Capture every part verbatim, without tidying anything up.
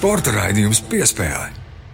Sporta raidījums Piespēle.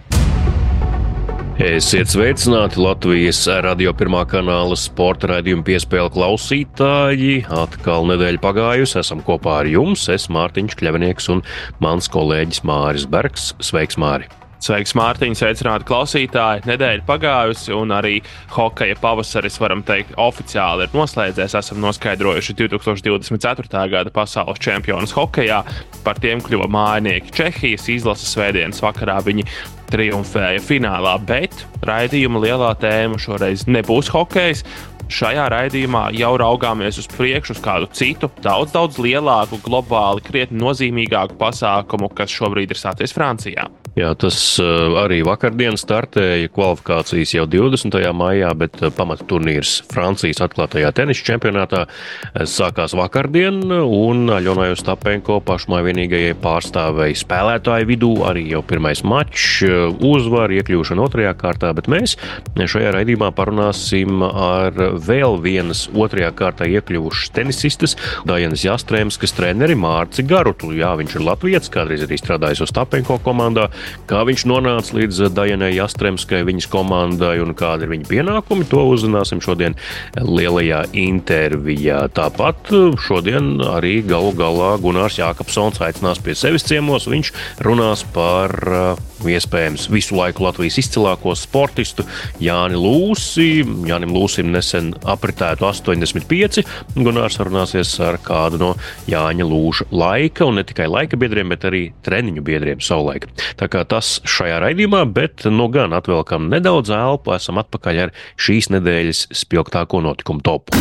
Esiet sveicināti Latvijas radio pirmā kanāla sporta raidījuma Piespēle klausītāji. Atkal nedēļa pagājusi, esam kopā ar jums. Es Mārtiņš Kļavinieks un mans kolēģis Māris Bergs. Sveiks, Māri! Sveiks, Mārtiņ, sveicināti klausītāji. Nedēļa pagājusi un arī hokeja pavasaris, varam teikt, oficiāli ir noslēdzies. Esam noskaidrojuši divtūkstoš divdesmit ceturtā gada pasaules čempionus hokejā. Par tiem kļuva mājinieki Čehijas izlases svētdienas vakarā. Viņi triumfēja finālā, bet raidījuma lielā tēma šoreiz nebūs hokejs. Šajā raidījumā jau raugāmies uz priekšu uz kādu citu, daudz, daudz lielāku, globāli krietni nozīmīgāku pasākumu, kas šobrīd ir sācies Francijā. Jā, tas arī vakardien startēja kvalifikācijas jau divdesmitajā maijā, bet pamata turnīrs Francijas atklātajā tenisa čempionātā sākās vakardien, un Aļonai Ostapenko pašmai vienīgajai pārstāvēja spēlētāju vidū arī jau pirmais mačs, uzvar, iekļūšana otrajā kārtā, bet mēs šajā raidījumā parunāsim ar vēl vienas otrajā kārtā iekļuvušas tenisistas, Dajanas Jastrēmskas treneri Mārci Garutu. Jā, viņš ir latvietis, kādreiz arī strādājis Ostapenko komandā. Kā viņš nonāca līdz Dajanai Jastrēmskai, viņas komandai un kāda ir viņa pienākumi, to uzzināsim šodien lielajā intervijā. Tāpat šodien arī galu galā Gunārs Jākapsons aicinās pie sevis ciemos. Viņš runās par iespējams visu laiku Latvijas izcilāko sportistu Jāni Lūsi. Jānim Lūsim nesen apritētu astoņdesmit pieci. Gunārs runāsies ar kādu no Jāņa Lūša laika, un ne tikai laika biedriem, bet arī treniņu biedriem savulaik. Tā kā tas šajā raidījumā, bet nu gan atvelkam nedaudz elpu, esam atpakaļ ar šīs nedēļas spilgtāko notikumu topu.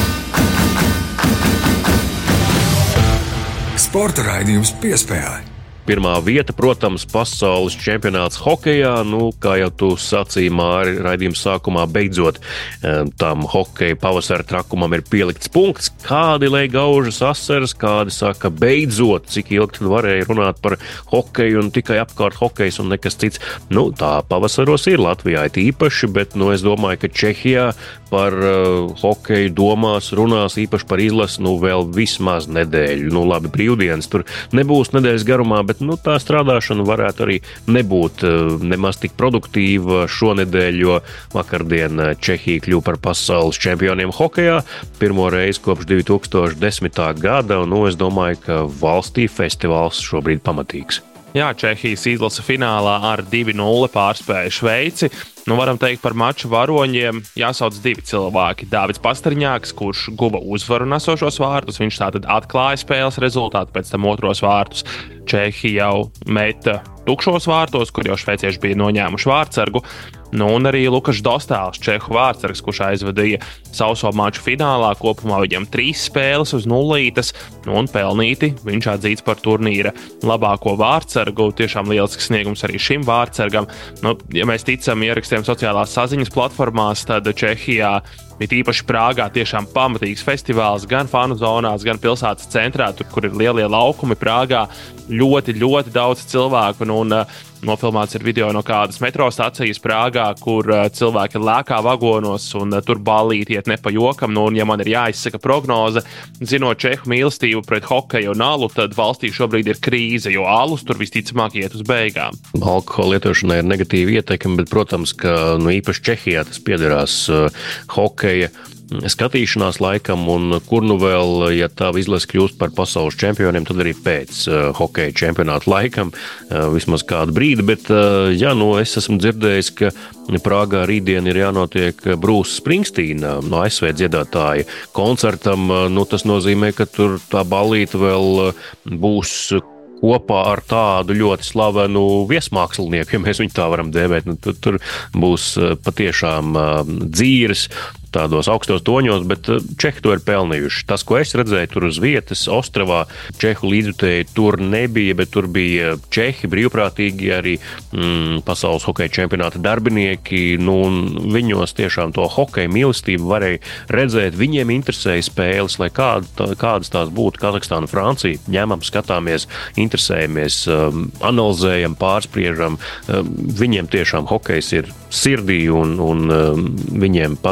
Sporta raidījums Piespēle. Pirmā vieta, protams, pasaules čempionāts hokejā. Nu, kā jau tu sacīji, Māri, raidījuma sākumā beidzot tam hokeja pavasara trakumam ir pielikts punkts. Kādi lai gaužas asaras, kādi saka beidzot, cik ilgi tad varēja runāt par hokeju un tikai apkārt hokejs un nekas cits. Nu, tā pavasaros ir Latvijā īpaši, bet nu, es domāju, ka Čehijā par uh, hokeju domās, runās īpaši par izlasi, nu, vēl vismaz nedēļu. Nu, labi, brīvdienas tur nebūs nedēļas garumā, bet nu, tā strādāšana varētu arī nebūt uh, nemaz tik produktīva šonedēļ, jo vakardien Čehija kļuva par pasaules čempioniem hokejā. Pirmo reizi kopš divi tūkstoši desmitā gada, un nu, es domāju, ka valstī festivāls šobrīd pamatīgs. Jā, Čehijas izlase finālā ar divi nulle pārspēja Šveici. Nu, varam teikt, par maču varoņiem jāsauc divi cilvēki. Dāvids Pasterņāks, kurš guva uzvaru nesošos vārtus, viņš tātad atklāja spēles rezultātu, pēc tam otros vārtus Čehija jau meta tukšos vārtos, kur jau šveicieši bija noņēmuši vārtsargu. Nu, un arī Lukas Dostāls, čehu vārtsargs, kurš aizvadīja sauso maču finālā, kopumā viņam trīs spēles uz nullītes, nu, un pelnīti viņš atzīts par turnīra labāko vārtsargu. Tiešām lielisks sniegums arī šim vārtsargam. Nu, ja mēs ticam ierakstiem sociālās saziņas platformās, tad Čehijā bija īpaši Prāgā tiešām pamatīgs festivāls gan fanu zonās, gan pilsētas centrā, tur, kur ir lielie laukumi Prāgā. Ļoti, ļoti daudz cilvēku, un, un nofilmāts ir video no kādas metro stacijas Prāgā, kur cilvēki lēkā vagonos, un tur ballīti iet ne pa jokam. Nu, un, ja man ir jāizsaka prognoze, zinot čehu mīlestību pret hokeju un alu, tad valstī šobrīd ir krīze, jo alus tur visticamāk iet uz beigām. Alkohola lietošanai ir negatīva ietekme, bet, protams, ka nu, īpaši Čehijā tas piederās uh, hokeja skatīšanās laikam, un kur nu vēl, ja tā izlase kļūst par pasaules čempioniem, tad arī pēc uh, hokeja čempionāta laikam, uh, vismaz kādu brīdi, bet uh, jā, nu, es esmu dzirdējis, ka Prāgā rītdien ir jānotiek Bruce Springsteena, no A S V dziedātāja koncertam. Nu, tas nozīmē, ka tur tā ballīte vēl būs kopā ar tādu ļoti slavenu viesmākslinieku, ja mēs viņu tā varam dēvēt. Nu, tur, tur būs patiešām dzīres tādos augstos toņos, bet čehi to ir pelnījuši. Tas, ko es redzēju tur uz vietas, Ostravā, čehu līdzutēji tur nebija, bet tur bija čehi brīvprātīgi, arī mm, pasaules hokeja čempionāta darbinieki, nu, un viņos tiešām to hokeja mīlestību varēja redzēt. Viņiem interesēja spēles, lai kāda, kādas tās būtu. Kazahstāna, Francija, ņemam, skatāmies, interesējamies, analizējam, pārspriežam. Viņiem tiešām hokejs ir sirdī, un, un viņiem patīk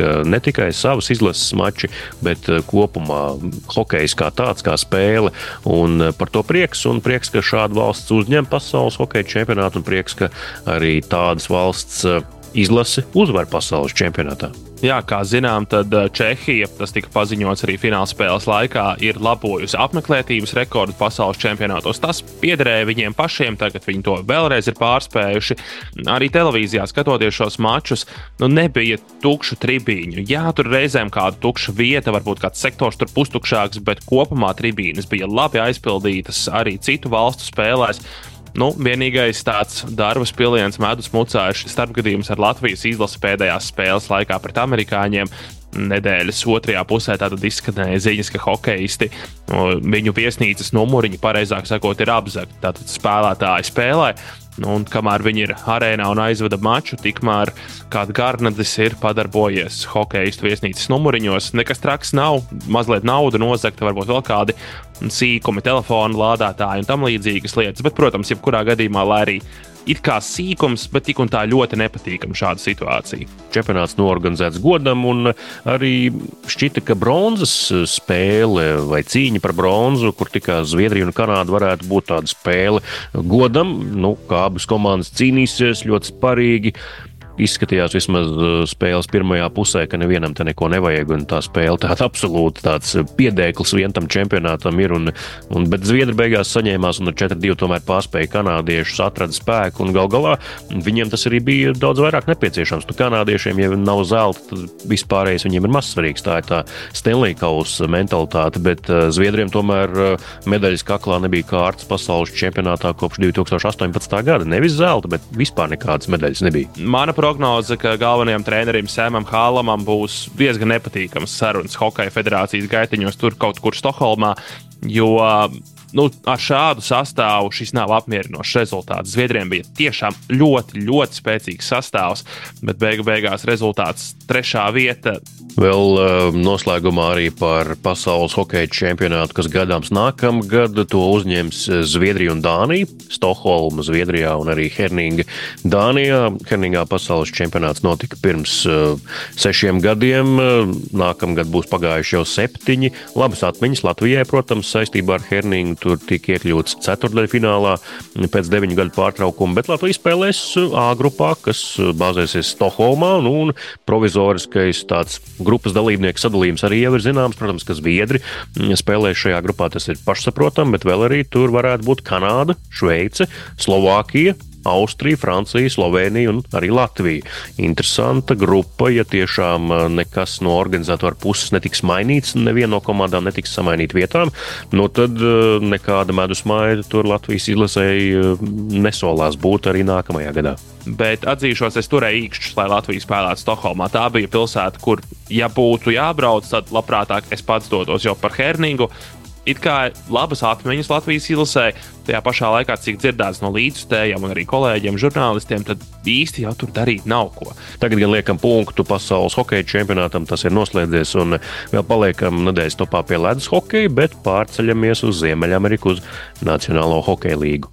ne tikai savas izlases mači, bet kopumā hokejs kā tāds, kā spēle, un par to prieks, un prieks, ka šāda valsts uzņem pasaules hokeja čempionātu, un prieks, ka arī tādas valsts izlase uzvar pasaules čempionātā. Jā, kā zinām, tad Čehija, tas tika paziņots arī fināla spēles laikā, ir labojusi apmeklētības rekordu pasaules čempionātos. Tas piederēja viņiem pašiem, tagad viņi to vēlreiz ir pārspējuši. Arī televīzijā skatoties šos mačus, nu nebija tukšu tribīņu. Jā, tur reizēm kāda tukša vieta, varbūt kāds sektors tur pustukšāks, bet kopumā tribīnes bija labi aizpildītas arī citu valstu spēlēs. Nu, vienīgais tāds darbas piliens medus mucājuši starpgadījums ar Latvijas izlasi pēdējās spēles laikā pret amerikāņiem. Nedēļas otrajā pusē tātad izskanēja ziņas, ka hokeisti, viņu viesnīcas numuriņi, pareizāk sakot, ir apzagti. Tātad spēlētāji spēlē, nu, un kamēr viņi ir arēnā un aizvada maču, tikmēr kāda garnadis ir padarbojies hokeistu viesnīcas numuriņos. Nekas traks nav, mazliet nauda nozagta, varbūt vēl kādi sīkumi, telefonu lādētāji un tam līdzīgas lietas. Bet, protams, jebkurā gadījumā, lai arī it kā sīkums, bet tik un tā ļoti nepatīkama šāda situācija. Čempionāts norganizēts godam, un arī šķita, ka bronzas spēle vai cīņa par bronzu, kur tikai Zviedrija un Kanāda varētu būt tāda spēle godam, nu, kā abas komandas cīnīsies ļoti sparīgi. Izskatījās vismaz spēles pirmajā pusē, ka nevienam te neko nevajag, un tā spēle tāda absolūti tāds piedēklis vien tam čempionātam ir, un, un, bet Zviedri beigās saņēmās un ar četri divi tomēr pārspēja kanādiešus, atrada spēku, un gal galā viņiem tas arī bija daudz vairāk nepieciešams. Nu, kanādiešiem, ja nav zelta, tad vispārējais viņiem ir mazsvarīgs, tā ir tā Stanley Kausa mentalitāte, bet Zviedriem tomēr medaļas kaklā nebija kārtas pasaules čempionātā kopš divi tūkstoši astoņpadsmitā gada. Nevis zelta, bet vispār nekādas medaļas nebija. Mana prognoze, ka galvenajam trenerim Sēmam Hālamam būs diezgan nepatīkams sarunas Hokeja federācijas gaitiņos tur kaut kur Stokholmā, jo nu, ar šādu sastāvu šis nav apmierinošs rezultāts. Zviedriem bija tiešām ļoti, ļoti spēcīgs sastāvs, bet beigu beigās rezultāts trešā vieta. Vēl uh, noslēgumā arī par pasaules hokeja čempionātu, kas gadāms nākamgad, to uzņems Zviedrija un Dānija, Stokholma, Zviedrijā un arī Herninga, Dānijā. Herningā pasaules čempionāts notika pirms uh, sešiem gadiem, nākamgad būs pagājuši jau septiņi. Labas atmiņas Latvijai, protams, saistībā ar Herningu, tur tika iekļūts ceturtdaļfinālā pēc deviņu gadu pārtraukuma, bet Latvija spēlēs A grupā, kas bāzēsies Stokholmā, nu, un provizoriskais tāds grupas dalībnieku sadalījums arī jau ir zināms. Protams, ka Zviedri spēlē šajā grupā, tas ir pašsaprotam, bet vēl arī tur varētu būt Kanāda, Šveice, Slovākija, Austrija, Francija, Slovēnija un arī Latvija. Interesanta grupa, ja tiešām nekas no organizatora puses netiks mainīts, neviena no komandām netiks samainīt vietām, nu tad nekāda medus maida tur Latvijas izlasēji nesolās būt arī nākamajā gadā. Bet atzīšos, es turēju īkšķus, lai Latvija spēlētu Stokholmā. Tā bija pilsēta, kur, ja būtu jābrauc, tad labprātāk es pats dotos jau par Herningu. It kā labas atmiņas Latvijas izlasē, tajā pašā laikā, cik dzirdēts no līdzstējiem un arī kolēģiem, žurnālistiem, tad īsti jau tur darīt nav ko. Tagad gan liekam punktu pasaules hokeja čempionātam, tas ir noslēdzies, un vēl paliekam nedēļas topā pie ledus hokeja, bet pārceļamies uz Ziemeļameriku, uz Nacionālo hokeja līgu.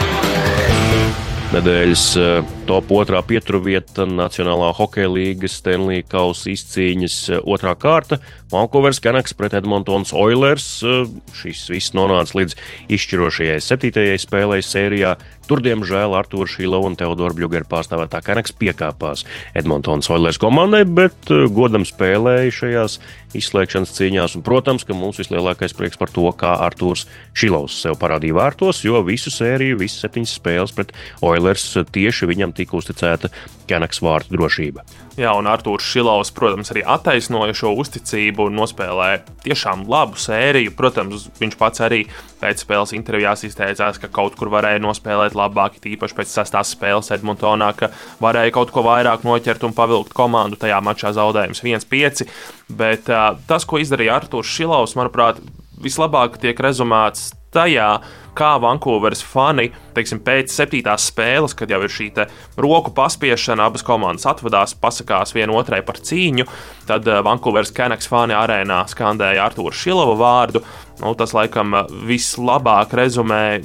Nedēļas top otrā pieturvieta Nacionālā hokeja līgas Stanley Kausa izcīņas otrā kārta. Vancouveras Canucks pret Edmontons Oilers. Šis viss nonāca līdz izšķirošajai septītajai spēlei sērijā. Tur, diemžēl, Artūra Šīlova un Teodora Bļugera pārstāvētā Canucks piekāpās Edmontons Oilers komandai, bet godam spēlēja šajās izslēgšanas cīņās. Un, protams, ka mums vislielākais prieks par to, kā Artūrs Šīlovs sev parādīja vārtos, jo visu sēriju, visas septiņas spēles pret Oilers tieši viņam tika uzticēta Canucks vārtu drošība. Jā, un Artūrs Šīlovs, protams, arī attaisnoja šo uzticību un nospēlēja tiešām labu sēriju. Protams, viņš pats arī pēc spēles intervijās izteicās, ka kaut kur varēja nospēlēt labāk, tīpaši pēc sestās spēles Edmontonā, ka varēja kaut ko vairāk noķert un pavilkt komandu. Tajā mačā zaudējums viens pieci, bet uh, tas, ko izdarīja Artūrs Šīlovs, manuprāt, vislabāk tiek rezumēts tajā, kā Vancouveras fani, teiksim, pēc septītās spēles, kad jau ir šī te roku paspiešana, abas komandas atvadās, pasakās viena otrai par cīņu, tad Vancouveras Canucks fani arēnā skandēja Artūra Šīlova vārdu. Nu, tas laikam vislabāk rezumē,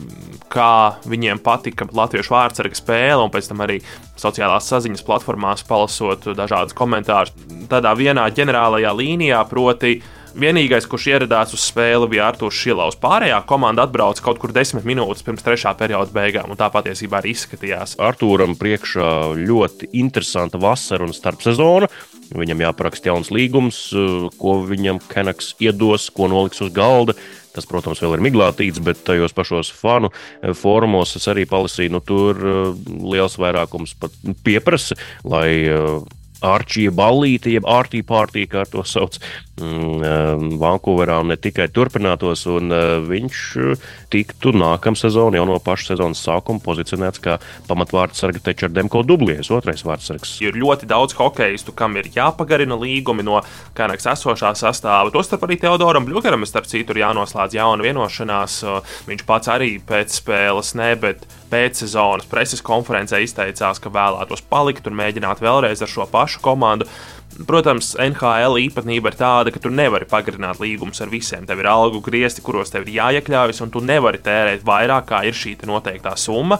kā viņiem patika latviešu vārdsarga spēle, un pēc tam arī sociālās saziņas platformās palasot dažādus komentārus. Tādā vienā ģenerālajā līnijā, proti, vienīgais, kurš ieradās uz spēli, bija Artūrs Šilovs. Pārējā komanda atbrauca kaut kur desmit minūtes pirms trešā perioda beigām, un tā patiesībā arī izskatījās. Artūram priekšā ļoti interesanta vasara un starpsezona. Viņam jāparaksta jauns līgums, ko viņam Canucks iedos, ko noliks uz galda. Tas, protams, vēl ir miglātīts, bet tajos pašos fanu fórumos es arī palasīju, nu tur liels vairākums pat pieprasa, lai Arčija ballīte, jeb Artī partija, kā to sauc, Vankūverā ne tikai turpinātos, un viņš tiktu nākamā sezona jau no paša sezonas sākuma pozicionēts kā pamatvārdsarga Tečer Demko dublies, otrais vārdsargs. Ir ļoti daudz hokeistu, kam ir jāpagarina līgumi no Canucks esošā sastāva. Tostarp arī Teodoram Bļugeram, starp citu, ir jānoslēdz jauna vienošanās. Viņš pats arī pēc spēles ne, bet pēc sezonas preses konferencē izteicās, ka vēlētos palikt un mēģināt vēlreiz ar šo pašu komandu. Protams, N H L īpatnība ir tāda, ka tu nevari pagarināt līgumus ar visiem. Tev ir algu griezti, kuros tev ir jāiekļaujas, un tu nevari tērēt vairāk, kā ir šī noteiktā summa.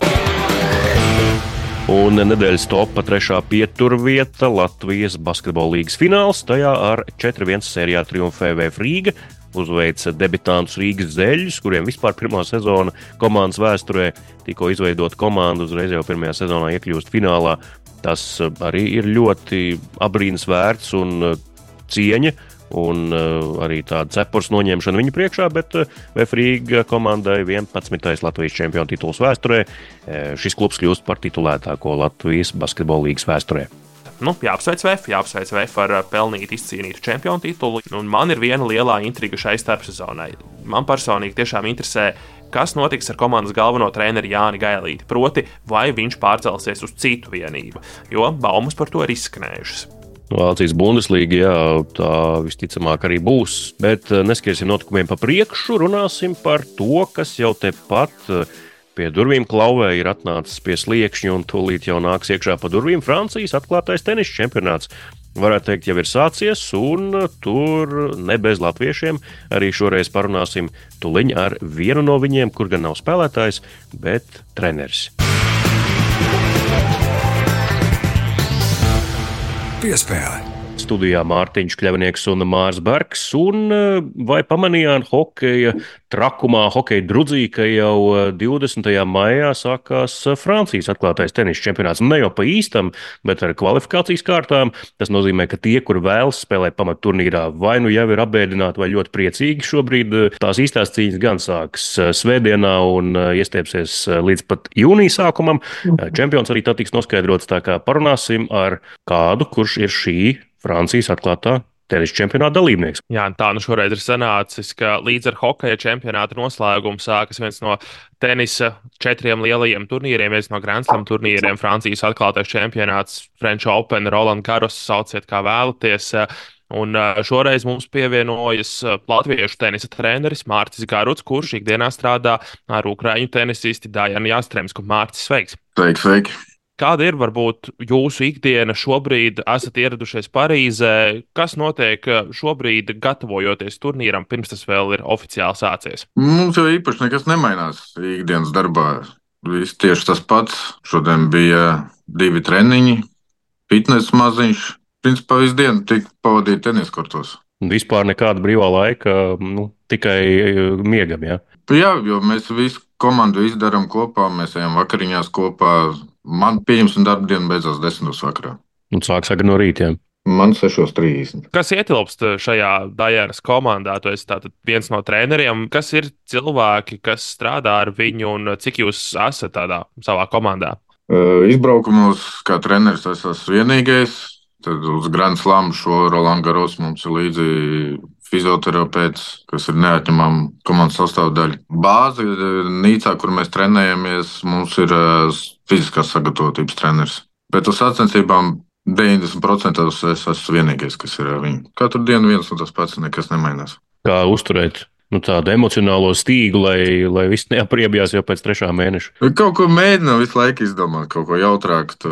Un nedēļas topā trešā pieturvieta Latvijas basketbola līgas fināls. Tajā ar četri viens sērijā triumfē V F Rīga. Uzveica debitantus Rīgas Zeļus, kuriem vispār pirmā sezona komandas vēsturē tikko izveidota komanda, uzreiz jau pirmajā sezonā iekļūst finālā. Tas arī ir ļoti abrīnas vērts un cieņa, un arī tāda cepures noņemšana viņa priekšā, bet V F Rīga komandai vienpadsmitais Latvijas čempionu tituls vēsturē. Šis klubs kļūst par titulētāko Latvijas basketbola līgas vēsturē. Nu, jāapsveic V F, jāapsveic V F ar pelnīt izcīnītu čempionu titulu. Un man ir viena lielā intriga šai starpsezonai. Man personīgi tiešām interesē, kas notiks ar komandas galveno treneri Jāni Gailīti. Proti, vai viņš pārcelsies uz citu vienību, jo baumas par to ir izskanējušas. Vācijas Bundeslīga, jā, tā visticamāk arī būs, bet neskriesim notikumiem pa priekšu, runāsim par to, kas jau tepat pie durvīm klauvē ir atnācis pie sliekšņa un tūlīt jau nāks iekšā pa durvīm Francijas atklātais tenisa čempionāts. Varētu teikt, jau ir sācies, un tur ne bez latviešiem arī šoreiz parunāsim tuliņ ar vienu no viņiem, kur gan nav spēlētājs, bet treneris. Piespēle. Studijā Mārtiņš Kļavnieks un Mārs Bergs, un vai pamanījāt hokeja trakumā, hokeja drudzī, ka jau divdesmitajā maijā sākās Francijas atklātais tenisa čempionāts. Ne jau pa īstam, bet ar kvalifikācijas kārtām. Tas nozīmē, ka tie, kur vēlas spēlēt pamatturnīrā, vai nu jau ir apbēdināti vai ļoti priecīgi šobrīd. Tās īstās cīņas gan sāks svētdienā un iestiepsies līdz pat jūnija sākumam. Čempions arī tā tiks noskaidrots, tā kā parunāsim ar kādu, kurš ir šī Francijas atklātā tenisa čempionāta dalībnieks. Jā, tā nu šoreiz ir sanācis, ka līdz ar hokeja čempionāta noslēgumu sākas viens no tenisa četriem lielajiem turnīriem, viens no Grand Slam turnīriem, Francijas atklātais čempionāts, French Open, Roland Garros, sauciet kā vēlaties. Un šoreiz mums pievienojas latviešu tenisa treneris Mārcis Garuts, kurš ikdienā strādā ar ukraiņu tenisisti Dajanu Jastremsku. Mārcis, sveiks! Sveiki, sveiki! Kāda ir varbūt jūsu ikdiena šobrīd? Esat ieradušies Parīzē. Kas notiek šobrīd, gatavojoties turnīram, pirms tas vēl ir oficiāli sācies? Mums jau īpaši nekas nemainās ikdienas darbā. Viss tieši tas pats. Šodien bija divi treniņi, fitness maziņš. Principā visu dienu tika pavadīt teniskortos. Vispār nekāda brīvā laika, nu, tikai miegam, jā? Jā, jo mēs visu komandu izdarām kopā, mēs ejam vakariņās kopā. Man pieņemsim darba dienu beidzās desmitos vakarā. Un sāks agri no rīta, jā? Man sešos trīsdesmit. Kas ietilpst šajā Dajanas komandā? Tu esi tātad viens no treneriem. Kas ir cilvēki, kas strādā ar viņu, un cik jūs esat tādā savā komandā? Izbraukumos kā treneris es esmu vienīgais. Tad uz Grand Slam šo Roland Garros mums ir līdzi fizioterapeits, kas ir neatņemama komandas sastāvdaļa. Bāze nīcā, kur mēs trenējamies, mums ir fiziskās sagatavotības treneris. Bet uz sacensībām deviņdesmit procenti es esmu vienīgais, kas ir ar viņu. Katru dienu viens un tas pats, nekas nemainās. Kā uzturēt nu, tādu emocionālo stīgu, lai, lai viss neapriebjās jau pēc trešā mēneša? Kaut ko mēģinām visu laiku izdomāt, kaut ko jautrāku tur.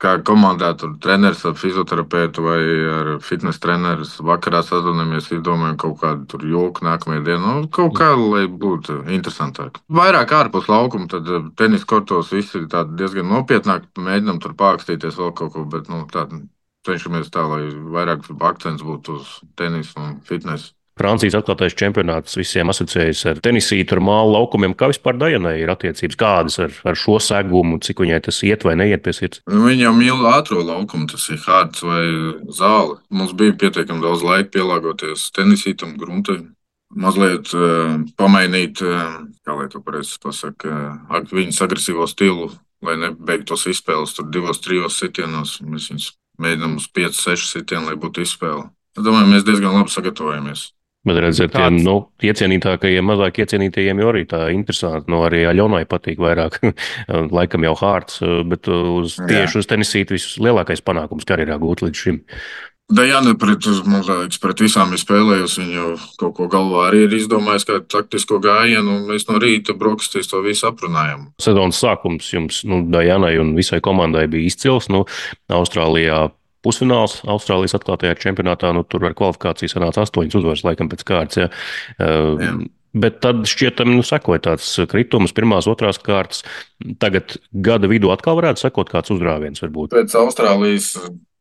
kā komandā tur treneris ar fizioterapeitu vai ar fitnes treneru vakarā sazvanāmies, izdomājam kaut kādu tur joku nākamajā dienā. Nu, kaut kā, lai būtu interesantāk. Vairāk ārpus laukuma, tad tenis kortos viss ir diezgan nopietnāk. Mēģinām tur pākstīties vēl kaut ko, bet nu, tā, cenšamies tā, lai vairāk akcents būtu uz tenisu un fitnesu. Francijas atklātais čempionāts visiem asociējas ar tenisītu, ar mālu laukumiem. Kā vispār Dajanai ir attiecības? Kādas ar, ar šo segumu, cik viņai tas iet vai neiet pie sirds? Viņa jau mīl ātro laukumu, tas ir hārds vai zāle. Mums bija pietiekami daudz laika pielāgoties tenisītam, gruntai. Mazliet uh, pamainīt, uh, kā lai to pareizi pasaka, uh, viņas agresīvo stilu, lai nebeigtos izspēles tur divos, trijos sitienos. Mēs viņus mēģinām uz pieci, seši sitienu, lai būtu izspēle. Es domāju, mēs diezgan labi sagatavojamies. Bet redziet, tiem nu, iecienītākajiem, mazāk iecienītajiem jau arī tā interesanti. Nu, arī Aļonai patīk vairāk, laikam jau hārds, bet uz, tieši uz tenisīti vislielākais panākums karjerā gūt līdz šim. Dajana pret, liekas, pret visām ir spēlējusi. Viņa jau kaut ko galvā arī ir izdomājusi, kā taktisko gājienu, un mēs no rīta brokastīs to visu aprunājam. Sezonas sākums jums, nu, Dajanai un visai komandai bija izcils. Nu, Austrālijā pusfināls Austrālijas atklātajā čempionātā, nu, tur ar kvalifikāciju sanāca astoņas uzvaras, laikam pēc kārtas. Ja. Uh, bet tad šķietam, nu, sekoja tāds kritums, pirmās, otrās kārtas. Tagad gada vidū atkal varētu sekot kāds uzrāviens varbūt. Pēc Austrālijas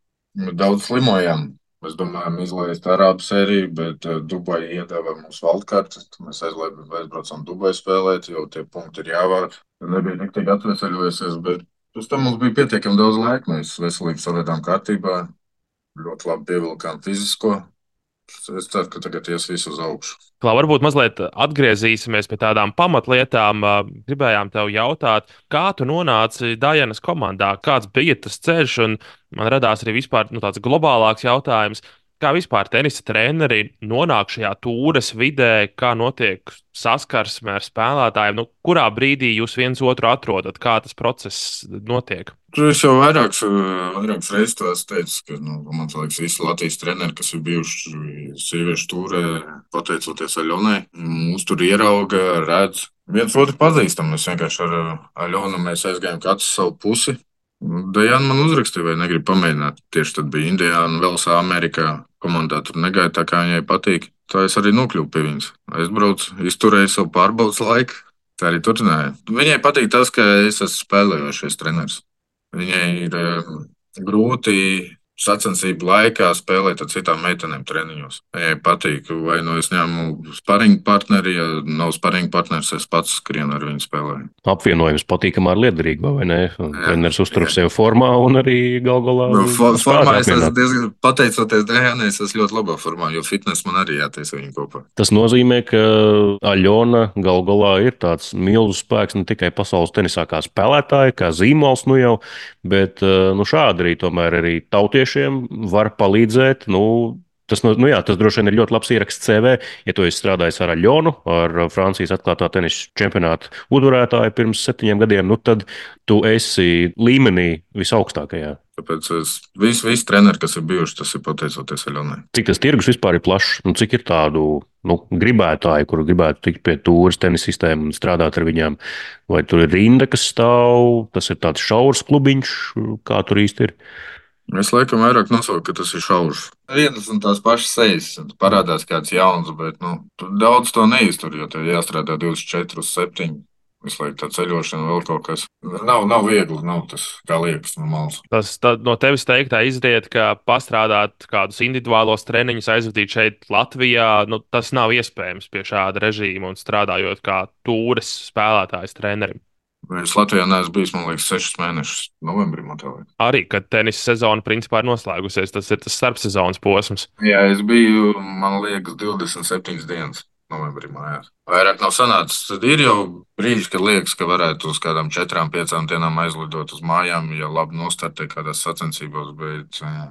daudz slimojām. Mēs domājam izlaist Arābu sēriju, bet Dubai iedeva mums valdkarti. Mēs aizbraucam Dubai spēlēt, jo tie punkti ir jāvāc. Nebija tik tik atveseļojusies, bet uz tam mums bija pietiekami daudz laika. Mēs veselību savedām kārtībā, ļoti labi pievilkām fizisko. Es ceru, ka tagad ies visu uz augšu. Klā, varbūt mazliet atgriezīsimies pie tādām pamatlietām. Gribējām tev jautāt, kā tu nonāci Dajanas komandā, kāds bija tas ceļš, un man radās arī vispār nu, tāds globālāks jautājums. Kā vispār tenisa treneri nonāk šajā tūres vidē, kā notiek saskarsme ar spēlētājiem? Nu, kurā brīdī jūs viens otru atrodat? Kā tas process notiek? Tur es jau vairākas, vairākas reizes to esmu teicis, ka nu, man liekas, visi Latvijas treneri, kas ir bijuši sieviešu tūrē, pateicoties Aļonai, mūs tur ierauga, redz. Viens otru pazīstam. Mēs vienkārši ar Aļonu mēs aizgājām katrs savu pusi. Dajana man uzrakstīja, vai negrib pamēģināt. Tieši tad bija Indiāna, Velsā, Amerikā. Komandā tur negaida tā, kā viņai patīk. Tā es arī nokļuvu pie viņas. Aizbraucu, izturēju savu pārbaudas laiku. Tā arī turpināja. Viņai patīk tas, ka es esmu spēlējošais treneris. Viņai ir grūti sacensību laikā spēlēt ar citām meitenēm treniņos. Viņai patīk, vai nu es ņemu sparingu partneri, ja nav sparingu partneris, es pats skrienu ar viņu spēlēju. Apvienojums patīkamā ar liederīgu, vai ne? Treneris uztur sevi formā un arī gal galā. No, for, formā es esmu diezgan pateicoties Dajanai, es esmu ļoti labā formā, jo fitnes man arī jātaisa viņu kopā. Tas nozīmē, ka Aļona gal galā ir tāds milzu spēks ne tikai pasaules tenisā kā spēlētāja, kā zīmols nu jau, bet nu, šādi arī tomēr arī tautieši var palīdzēt. Nu, tas, nu, jā, tas droši vien ir ļoti labs ieraksts C V. Ja tu esi strādājis ar Aļonu, ar Francijas atklātā tenisa čempionāta uzvarētāju pirms septiņiem gadiem, nu, tad tu esi līmenī visaugstākajā. Tāpēc es, visi, visi treneri, kas ir bijuši, tas ir pateicoties Aļonai. Cik tas tirgus vispār ir plašs? Nu, cik ir tādu nu, gribētāju, kuru gribētu tikt pie tūres tenisa sistēmu un strādāt ar viņām? Vai tur ir rinda, kas stāv? Tas ir tāds šaurs klubiņš, kā tur īsti ir? Es laikam vairāk nosaucu, ka tas ir šaurs. Vienas un tās pašas sejas. Parādās kāds jauns, bet nu, daudz to neiztur, jo tev jāstrādā divdesmit četri uz septiņi. Visu laiku tā ceļošana, vēl kaut kas. Nav, nav viegli, nav tas kā liekas no malas. Tas no tevis teiktā izriet, ka pastrādāt kādus individuālos treniņus, aizvadīt šeit Latvijā, nu, tas nav iespējams pie šāda režīma un strādājot kā tūres spēlētājs trenerim. Es Latvijā neesmu bijis, man liekas, sešus mēnešus novembrī. Arī, kad tenisa sezona principā ir noslēgusies, tas ir tas starpsezonas posms. Jā, es biju, man liekas, divdesmit septiņas dienas novembrī mājās. Vairāk nav sanācis. Tad ir jau brīži, kad liekas, ka varētu uz kādām četrām, piecām dienām aizlidot uz mājām, ja labi nostartē kādās sacensībās, bet jā,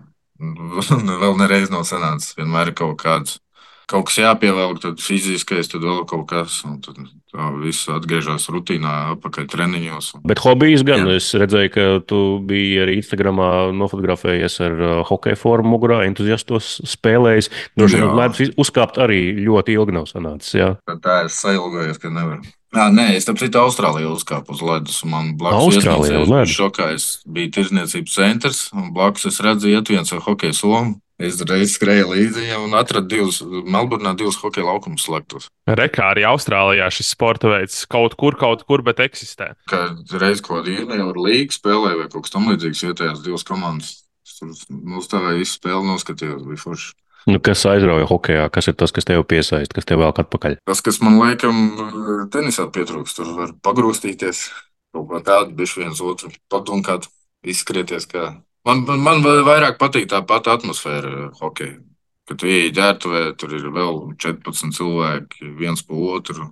vēl nereiz nav sanācis. Vienmēr ir kaut kāds. Kaut kas jāpievelk, tad fiziskais, tad vēl kaut kas. Tad tā viss atgriežas rutīnā, atpakaļ treniņos. Bet hobijs gan. Jā. Es redzēju, ka tu biji arī Instagramā nofotografējies ar hokeja formu mugurā, entuziastos spēlējis. Droši vien ledus uzkāpt arī ļoti ilgi nav sanācis. Jā. Tā es sailgojies, ka nevaru. Jā, nē, es tam citu Austrālijā uzkāpu uz ledus. Man blakus Austrālijā uz ledus? Šokā es biju tirzniecības centrs, un blakus es redzu iet viens ar hokeja somu. Es reiz skrēju līdzi un atradu divus, Melburnā divus hokeja laukumus slēgtos. Rekā arī Austrālijā šis sporta veids kaut kur, kaut kur, bet eksistē. Kā reiz kaut kāda junioru līga spēlēja vai kaut kas tam līdzīgs, vietējās divas komandas. Tur uzstāvēja visu spēli, noskatījos, bija forši. Nu, kas aizrauja hokejā? Kas ir tas, kas tev piesaista, kas tev velk atpakaļ? Tas, kas man laikam tenisā pietrūkst, tur var pagrūstīties, kaut kā tādu, bišķi viens otru padunkāt, izskrieties kā. Man, man, man vairāk patīk tā pati atmosfēra hokeja. Kad tu ieej ģērbtuvē, tur ir vēl četrpadsmit cilvēki, viens pa otru.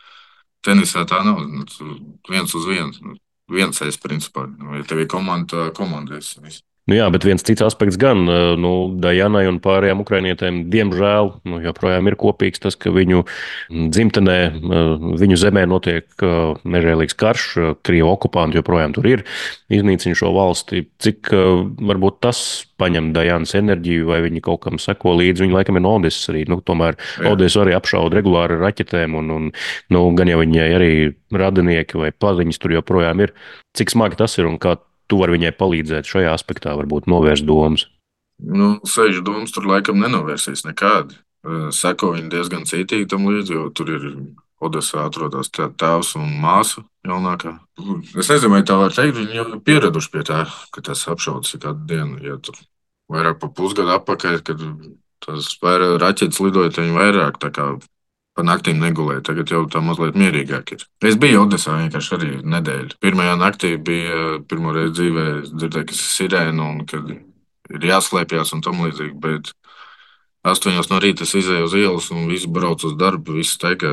Tenisā tā nav, viens uz vienu, viens es principā. Ja tev ir komanda, komandēs visu. Nu jā, bet viens cits aspekts gan, nu, Dajanai un pārējām ukrainietēm, diemžēl, nu, joprojām ir kopīgs tas, ka viņu dzimtenē, viņu zemē notiek nežēlīgs karš, Krievu okupanti joprojām tur ir, iznīcina šo valsti. Cik varbūt tas paņem Dajanas enerģiju, vai viņi kaut kam seko līdzi, viņi laikam ir no Odesas arī, nu, tomēr Odesu arī apšauda regulāri ar raķetēm, un, un nu, gan jau viņai arī radinieki vai paziņas tur joprojām ir. Cik smagi tas ir un kā tu vari viņai palīdzēt šajā aspektā, varbūt novērst domas? Nu, sevišķi domas tur laikam nenovērsīs nekādi. Seko viņi diezgan cītīgi tam līdzi, jo tur ir Odesā atrodas tēvs un māsa jaunākā. Es nezinu, vai tā var teikt, viņi jau ir pieraduši pie tā, ka tas apšaudas ir kādu dienu. Ja tur vairāk pa pusgadu atpakaļ, kad tas raķetes lidoja, viņi vairāk tā kā pa naktīm negulēja. Tagad jau tā mazliet mierīgāk ir. Es biju Odesā vienkārši arī nedēļu. Pirmajā naktī bija pirmo reizi dzīvē, es dzirdēju, kas ir sirēna un kad ir jāslēpjas un tam līdzīgi, bet astoņos no rīta es izēju uz ielas un visi brauc uz darbu, visi staigā,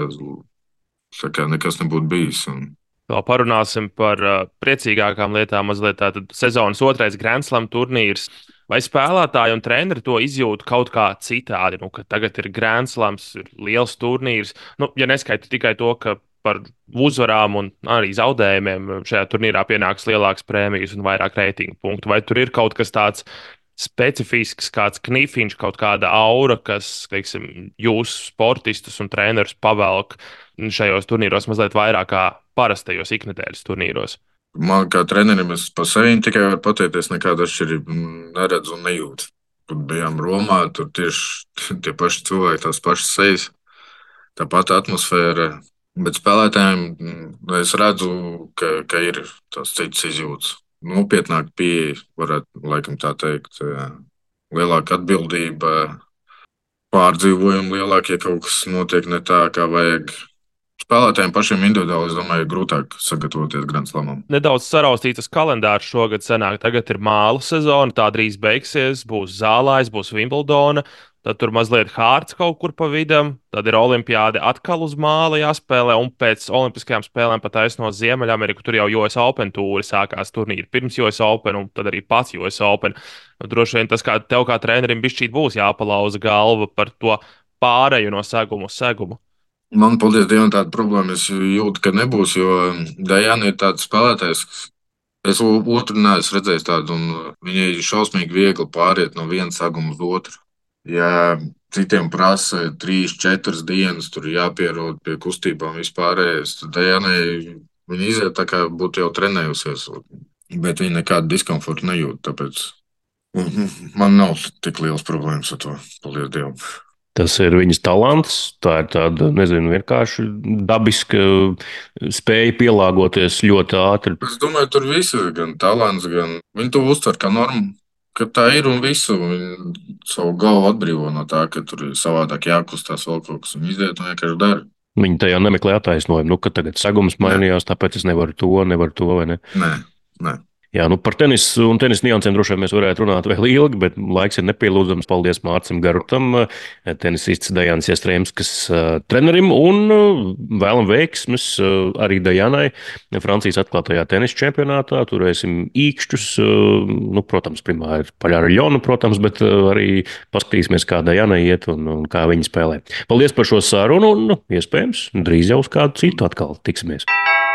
tā kā nekas nebūtu bijis. Un... Vēl parunāsim par uh, priecīgākām lietām mazliet. Tātad sezonas otrais Grand Slam turnīrs. Vai spēlētāji un treneri to izjūt kaut kā citādi? Nu, ka tagad ir Grand Slams, ir liels turnīrs. Nu, ja neskaita tikai to, ka par uzvarām un arī zaudējumiem šajā turnīrā pienāks lielākas prēmijas un vairāk reitingu punktu. Vai tur ir kaut kas tāds specifisks, kāds knifiņš, kaut kāda aura, kas, teiksim, jūs sportistus un trenerus pavelk šajos turnīros mazliet vairāk kā parastajos iknedēļas turnīros? Man kā trenerim es pa sevi tikai varu pateikties, nekāda atšķirība neredzu un nejūtu. Kad bijām Romā, tur tieši tie paši cilvēki, tās pašas sejas, tā pati atmosfēra. Bet spēlētājiem es redzu, ka, ka ir tās citas izjūtas. Nopietnāk pieeja, varētu laikam tā teikt, lielāka atbildība, pārdzīvojumi lielākie, ja kaut kas notiek ne tā, kā vajag. Spēlētājiem pašiem individuāli, es domāju, ir grūtāk sagatavoties Grand Slamam. Nedaudz saraustītas kalendārs šogad senāk. Tagad ir māla sezona, tā drīz beigsies, būs Zālājs, būs Vimbldona, tad tur mazliet Hārts kaut kur pa vidam, tad ir olimpiāde atkal uz māla jāspēlē, un pēc olimpiskajām spēlēm pat aizno Ziemeļameriku, tur jau U S Open tūri sākās turnīri, pirms U S Open, un tad arī pats U S Open. Droši vien tas, kā tev kā trenerim bišķīt būs jāpalauza galva par to pāreju no seguma uz segumu. Man, paldies Dievam, tāda problēma es jūtu, ka nebūs, jo Dajana ir tāds spēlētājs, es otru neesmu redzējis tādu, un viņai šausmīgi viegli pāriet no viena saguma uz otru. Ja citiem prasa trīs, četras dienas, tur jāpierod pie kustībām vispārējais, tad Dajanai viņa iziet tā kā būtu jau trenējusies, bet viņa nekādu diskomfortu nejūt, tāpēc man nav tik liels problēmas ar to, paldies Dievam. Tas ir viņas talants, tā ir tāda, nezinu, vienkārši dabiska spēja pielāgoties ļoti ātri. Es domāju, tur viss ir gan talants, gan viņi to uztver kā normu, ka tā ir un visu. Viņi savu galvu atbrīvo no tā, ka tur ir savādāk jākustās vēl kaut kas un iziet un vienkārši dara. Viņi tajā nemeklē attaisnojumu, nu, ka tagad sagums mainījās, tāpēc es nevaru to, nevaru to, vai ne? Nē, nē. Jā, nu par tenisu un tenis niansēm droši vien mēs varētu runāt vēl ilgi, bet laiks ir nepielūdzams. Paldies Mārcim Garutam, tenisists Dajanas Jastrēmskas trenerim, un vēlam veiksmes arī Dajanai Francijas atklātajā tenisa čempionātā. Turēsim īkšķus, nu, protams, primā ir Paļāra-Ļonu, protams, bet arī paskatīsimies, kā Dajanai iet un, un kā viņa spēlē. Paldies par šo sarunu un, nu, iespējams, drīz jau uz kādu citu atkal tiksimies.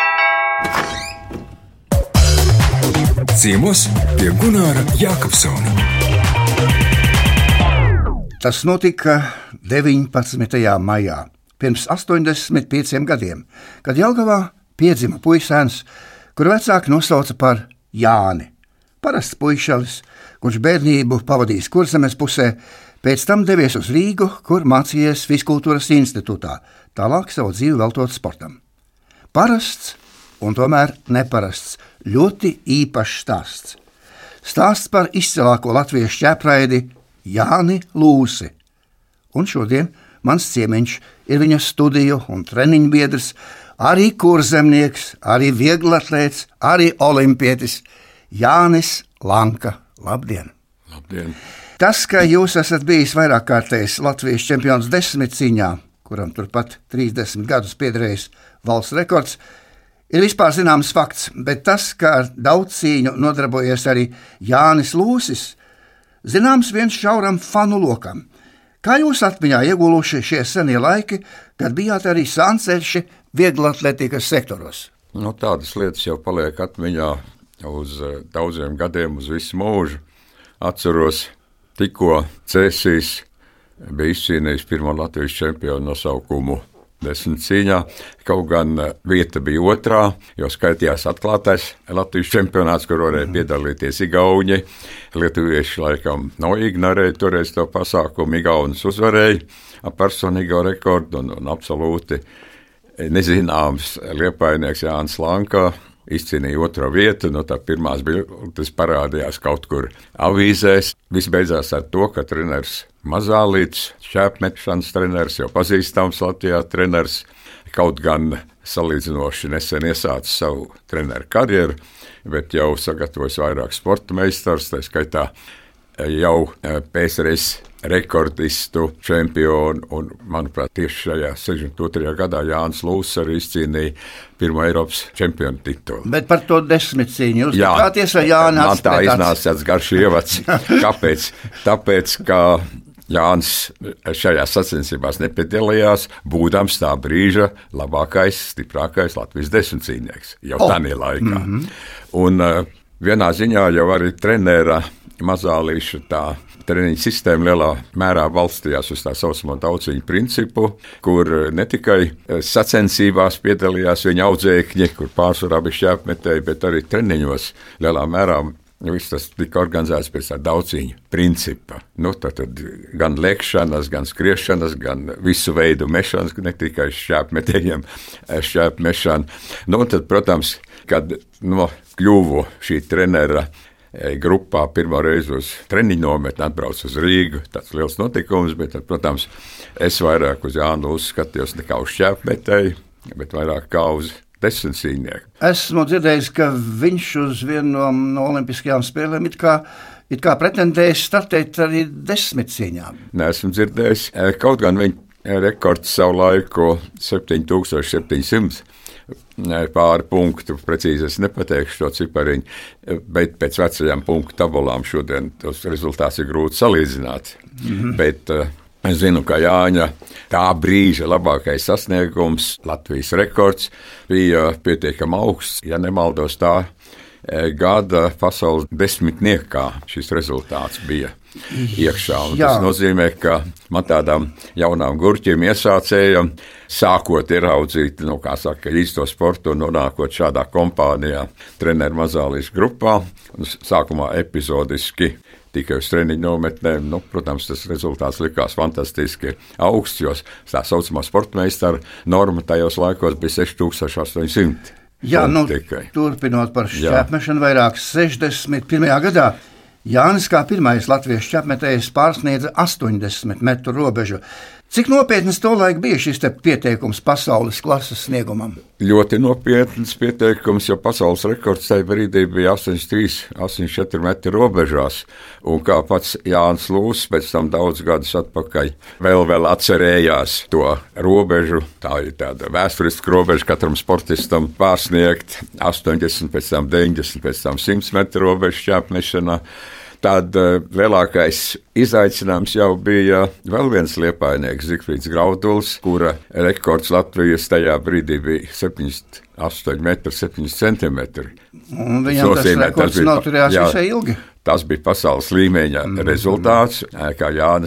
Ciemos pie Gunāra Jākapsona. Tas notika deviņpadsmitajā maijā. pirms astoņdesmit pieciem gadiem, kad Jelgavā piedzima puisēns, kuru vecāki nosauca par Jāni. Parasts puišalis, kurš bērnību pavadījis Kurzemes pusē, pēc tam devies uz Rīgu, kur mācījies Fiskultūras institūtā, tālāk savu dzīvi veltot sportam. Parasts un tomēr neparasts, ļoti īpašs stāsts. Stāsts par izcilāko latviešu ķēpraidi Jāni Lūsi. Un šodien mans ciemiņš ir viņa studiju un treniņu biedrs, arī kurzemnieks, arī vieglatlēts, arī olimpietis Jānis Lanka. Labdien! Labdien! Tas, ka jūs esat bijis vairāk kārtējs Latvijas čempions desmit cīņā, kuram turpat trīsdesmit gadus piederējis valsts rekords, ir vispār zināms fakts, bet tas, ka ar daudz cīņu nodarbojies arī Jānis Lūsis, zināms viens šauram fanu lokam. Kā jūs atmiņā ieguluši šie senie laiki, kad bijāt arī sānceļši vieglatlētikas sektoros? Nu, tādas lietas jau paliek atmiņā uz daudziem gadiem, uz visu mūžu. Atceros, tikko Cēsīs bija izcīnījis pirmo Latvijas čempionu nosaukumu desmit cīņā, kaut gan vieta bija otrā, jo skaitījās atklātais Latvijas čempionāts, kur varēja piedalīties igauņi. Lietuvieši laikam noignorēja toreiz to pasākumu, igaunis uzvarēja ar personīgo rekordu un, un absolūti nezināms liepainieks Jānis Lanka izcīnīja otro vietu, no tā pirmās bildes parādījās kaut kur avīzēs. Viss beidzās ar to, ka treneris Mazālīts, šķēpmešanas treneris, jau pazīstams Latvijā treneris, kaut gan salīdzinoši nesen iesācis savu treneru karjeru, bet jau sagatavojis vairāk sporta meistars, tā skaitā jau P S R S rekordistu, čempionu, un, manuprāt, tieši šajā sešdesmit otrajā gadā Jānis Lūsis arī izcīnīja pirmo Eiropas čempionu titulu. Bet par to desmit cīņu jūs tikāties ar Jāni atspētāts? Man tā iznāca tāds garš ievads. Kāpēc? Tāpēc, ka Jānis šajās sacensībās nepiedalījās, būdams tā brīža labākais, stiprākais Latvijas desmitcīnieks, jau oh. tādā laikā. Mm-hmm. Un uh, vienā ziņā jau arī trenera Mazālīša tā treniņa sistēma lielā mērā balstījās uz tā saucamo daudziņu principu, kur ne tikai sacensībās piedalījās viņa audzēkņi, kur pārsvarā bija šķēpmetēji, bet arī treniņos lielā mērā viss tas tika organizēts pēc tā daudziņu principa. Nu, tad, tad gan lēkšanas, gan skriešanas, gan visu veidu mešanas, ne tikai šķēpmetējiem šķēpmešana. Nu, tad, protams, kad no, kļuvu šī trenera grupā pirmo reizi uz treniņu nometni atbrauc uz Rīgu. Tāds liels notikums, bet, tad, protams, es vairāk uz Jānu Lūsi skatījos nekā uz šķēpmetēju, bet vairāk kā uz desmitcīnieku. Esmu dzirdējis, ka viņš uz vienu no, no olimpiskajām spēlēm it kā, it kā pretendējis startēt arī desmitcīņām. Neesmu dzirdējis. Kaut gan viņa rekords savu laiku septiņi tūkstoši septiņi simti pāri punktu, precīzi es nepateikšu to cipariņu, bet pēc vecajām punktu tabulām šodien tos rezultāts ir grūti salīdzināt. Mm-hmm. Bet uh, es zinu, ka Jāņa tā brīža labākais sasniegums, Latvijas rekords, bija pietiekami augsts, ja nemaldos tā gada pasaules desmitniekā šis rezultāts bija iekšā. Tas nozīmē, ka man tādām jaunām gurķiem iesācējam, sākot ieraudzīt, nu, kā saka, īsto sportu un nonākot šādā kompānijā treneru Mazālīša grupā, un sākumā epizodiski tikai uz treniņu nometnēm. Nu, protams, tas rezultāts likās fantastiski augsts, jo tā saucamā sportmeistara norma tajos laikos bija seši tūkstoši astoņi simti. Jā, nu, turpinot par šķēpmešanu vairāk sešdesmit pirmajā gadā, Jānis kā pirmais latviešu šķēpmetējs pārsniedza astoņdesmit metru robežu. Cik nopietnas tolaik bija šis te pieteikums pasaules klases sniegumam? Ļoti nopietnas pieteikums, jo pasaules rekords tajā brīdī bija astoņdesmit trīs, astoņdesmit četri metri robežās. Un kā pats Jānis Lūsis pēc tam daudz gadus atpakaļ vēl, vēl atcerējās to robežu, tā ir tāda vēsturiska robeža katram sportistam pārsniegt astoņdesmit, pēc tam deviņdesmit, pēc tam simt metru robežu šķēpmešanā. Tad uh, lielākais izaicinājums jau bija vēl viens liepainieks, Zigfrīds Grauduls, kura rekords Latvijas tajā brīdī bija septiņdesmit astoņi metri septiņi centimetri. Un viņam tas rekords noturējās visai ilgi. Tas bija pasaules līmeņa mm-hmm. rezultāts, kā Jānis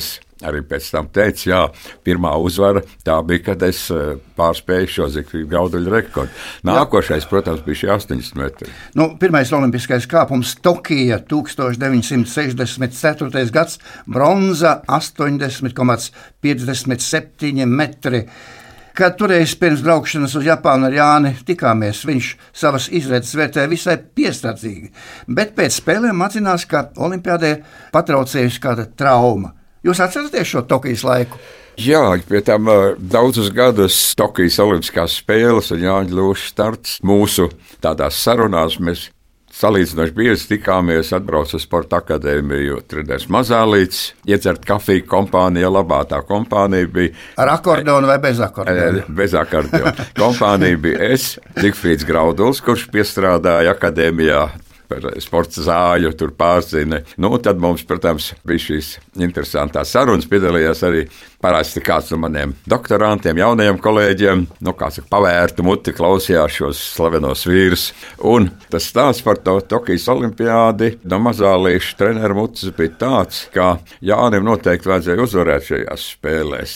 arī pēc tam teica, jā, pirmā uzvara tā bija, kad es pārspēju šo Zigfrīda Grauduļa rekordu. Nākošais, protams, bija šie astoņdesmit metri. Nu, pirmais olimpiskais kāpums Tokija, tūkstoš deviņsimt sešdesmit ceturtais gads, bronza astoņdesmit komats piecdesmit septiņi metri. Kad toreiz pirms braukšanas uz Japānu ar Jāni tikāmies, viņš savas izredzes vērtēja visai piesardzīgi, bet pēc spēlēm atzinās, ka olimpiādē patraucējusi kāda trauma. Jūs atceraties šo Tokijas laiku? Jā, pie tam daudzus gadus Tokijas Olimpiskās spēles un Jāņa Lūša starts mūsu tādās sarunās mēs salīdzinoši bieži tikāmies, atbraucu uz Sporta akadēmiju, treneris Mazālīts, iedzert kafiju kompānija, labā tā kompānija bija. Ar akordeonu vai bez akordeona? Bez akordeona. Kompānija bija es, Zigfrīds Grauduls, kurš piestrādāja akadēmijā par sporta zāļu, tur pārzina. Nu, tad mums, protams, bija šīs interesantās sarunas, piedalījās arī parasti kāds no maniem doktorantiem, jaunajiem kolēģiem, nu, kā saka, pavērta muti, klausījās šos slavenos vīrus. Un tas stāsts par to Tokijas olimpiādi no Mazālīša trenera mutes bija tāds, ka Jānim noteikti vajadzēja uzvarēt šajās spēlēs,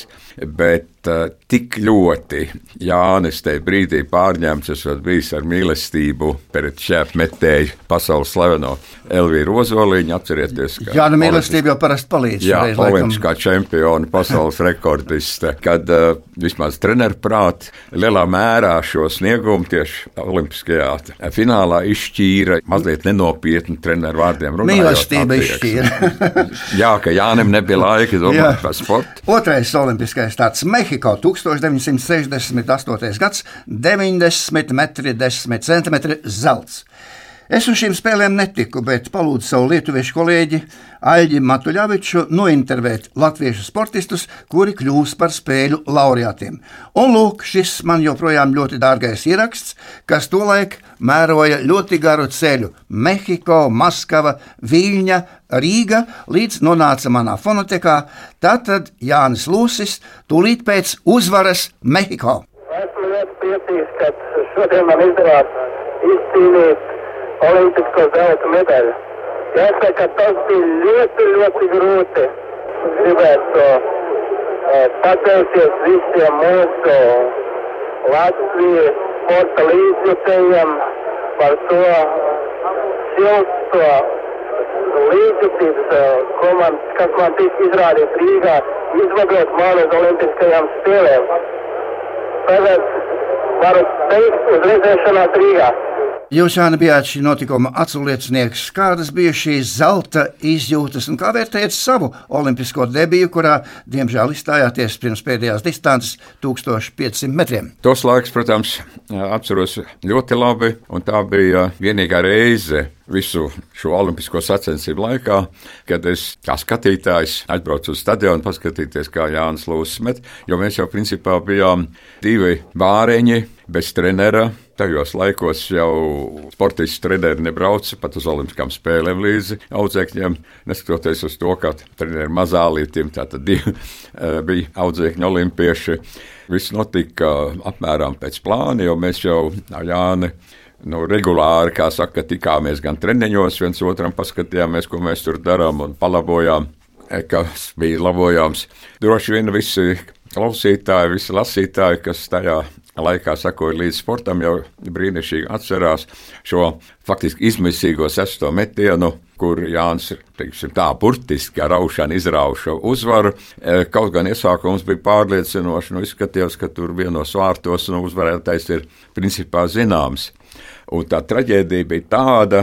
bet uh, tik ļoti Jānis te brīdī pārņemts, esot bijis ar mīlestību pret šēpu metēju pasaules slaveno Elvīru Ozoliņu, atcerieties, ka Jāna mīlestība jau parasti palīdz. Jā, olimpiskā čempiona, pasaules rekordiste, kad uh, vismaz treneru prāt lielā mērā šo sniegumu tieši olimpiskajā finālā izšķīra mazliet nenopietni treneru vārdiem runājot. Mīlestība izšķīra. Jā, ka Jānim nebija laika domāt par sportu. Otrais olimpiskais starts Mehiko, tūkstoš deviņsimt sešdesmit astotais gads, deviņdesmit metri, desmit centimetri zelts. Es uz šīm spēlēm netiku, bet palūdzu savu lietuviešu kolēģi Aļģi Matuļaviču nointervēt latviešu sportistus, kuri kļūs par spēļu laureātiem. Un lūk, šis man joprojām ļoti dārgais ieraksts, kas tolaik mēroja ļoti garu ceļu – Mehiko, Maskava, Viļņa, Rīga, līdz nonāca manā fonotekā. Tātad Jānis Lūsis tūlīt pēc uzvaras Mehiko. Esmu ļoti priecīgs, ka šodien man izdevās izcīnīt olimpisko zelta medaļu. Jāsaka, ka tas bija ļoti, ļoti grūti. Gribētu uh, pateikties visiem mūsu Latvijas sporta līdzjutējiem par to silto līdzjutības, uh, ko man, kas man tika izrādīt Rīgā, izvadot mani uz olimpiskajām spēlēm. Tagad varu teikt uz redzēšanās Rīgā. Jūs, Jāni, bijāt šī notikuma aculiecinieks. Kādas bija šīs zelta izjūtas un kā vērtējat savu olimpisko debiju, kurā, diemžēl, izstājāties pirms pēdējās distances tūkstoš piecsimt metriem? Tos laiks, protams, atceros ļoti labi, un tā bija vienīgā reize visu šo olimpisko sacensību laikā, kad es kā skatītājs atbraucu uz stadionu paskatīties, kā Jānis Lūsis met, jo mēs jau principā bijām divi bāreņi bez trenera. Tajos laikos jau sportisti treneri nebrauca pat uz olimpiskām spēlēm līdzi audzēkņiem, neskatoties uz to, ka treneri Mazālītim tātad divi bija audzēkņi olimpieši. Viss notika apmēram pēc plāna, jo mēs jau ar Jāni nu, regulāri, kā saka, tikāmies gan treniņos, viens otram paskatījāmies, ko mēs tur darām un palabojām, kas bija labojāms. Droši vien visi klausītāji, visi lasītāji, kas tajā laikā sakoja līdz sportam, jau brīnišķīgi atcerās šo faktiski izmisīgo sesto metienu, kur Jānis, teiksim tā, burtiski ar raušanu izrauša uzvaru. Kaut gan iesākums bija pārliecinoši, nu izskatījās, ka tur vienos vārtos nu, uzvarētais ir principā zināms. Un tā traģēdija bija tāda,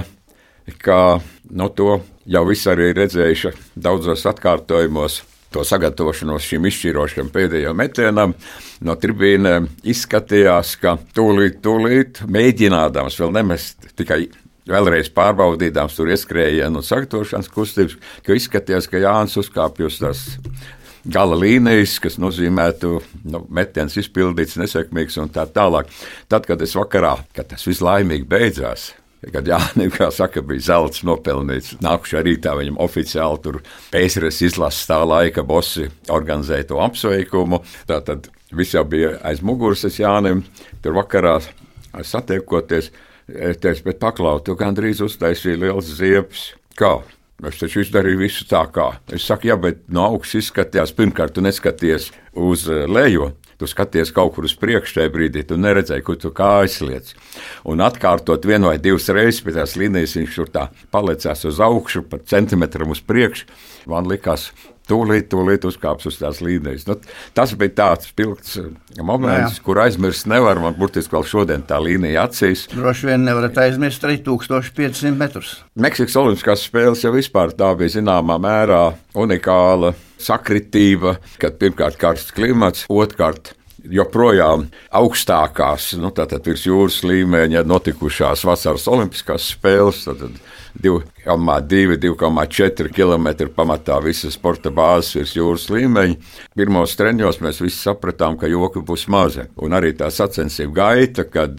ka no to jau visi arī redzējuši daudzos atkārtojumos, to sagatavošanos šim izšķirošam pēdējiem metienam, no tribīnēm izskatījās, ka tūlīt, tūlīt mēģinādams vēl nemest, tikai vēlreiz pārbaudīdams tur ieskrējienu un sagatavošanas kustības, ka izskatījās, ka Jānis uzkāpj uz tās gala līnijas, kas nozīmētu nu, metiens izpildīts, nesekmīgs un tā tālāk. Tad, kad es vakarā, kad tas viss laimīgi beidzās, kad Jānim, kā saka, bija zelts nopelnīts. Nākušā rītā viņam oficiāli tur pēcres izlases tā laika bosi organizēja to apsveikumu. Tātad viss jau bija aiz muguras es Jānim. Tur vakarā satiekoties, es teicu, bet paklau, tu gandrīz uztaisīji liels ziepes. Kā? Es taču izdarīju visu tā kā. Es saku, jā, bet no augšas izskatījās, pirmkārt, tu neskaties uz leju. Tu skaties kaut kur uz priekšu, tajā brīdī tu neredzēji, kur tu kājas liec. Un atkārtot vienu vai divas reizes pie tās līnijas, viņš tur tā palecās uz augšu, pat centimetram uz priekšu. Man likās, tūlīt, tūlīt uzkāps uz tās līnijas. Nu, tas bija tāds pilgts moments, jā. Kur aizmirst nevar. Man burtiski vēl šodien tā līnija acīs. Droši vien nevarat aizmirst arī tūkstoš piecsimt metrus. Meksikas Olimpiskās spēles jau vispār tā bija zināmā mērā unikāla sakritība, kad pirmkārt karsts klimats, otrkārt joprojām augstākās, nu, tātad virs jūras līmeņa notikušās vasaras olimpiskās spēles, tātad divi komā divi, divi komā četri kilometri pamatā visas sporta bāzes virs jūras līmeņa. Pirmos treniņos mēs visi sapratām, ka joki būs mazi. Un arī tā sacensība gaita, kad